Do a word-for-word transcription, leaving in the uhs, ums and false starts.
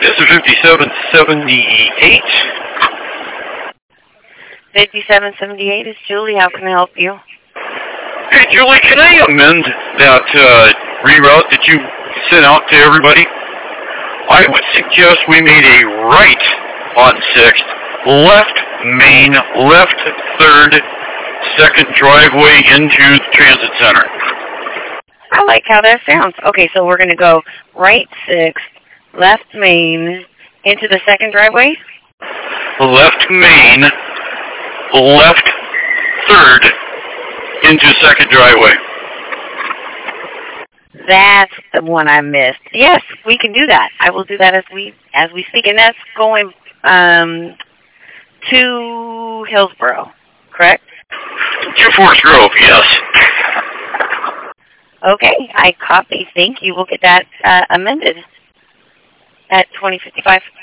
This is fifty-seven seventy-eight. fifty-seven seventy-eight is Julie. How can I help you? Hey, Julie, can I amend that uh, reroute that you sent out to everybody? I would suggest we made a right on sixth, left main, left third, second driveway into the transit center. I like how that sounds. Okay, so we're going to go right sixth, left main, into the second driveway? Left main, left third, into second driveway. That's the one I missed. Yes, we can do that. I will do that as we as we speak, and that's going um, to Hillsboro, correct? To Forest Grove, yes. Okay, I copy. Thank you. We'll get that uh, amended at twenty fifty-five.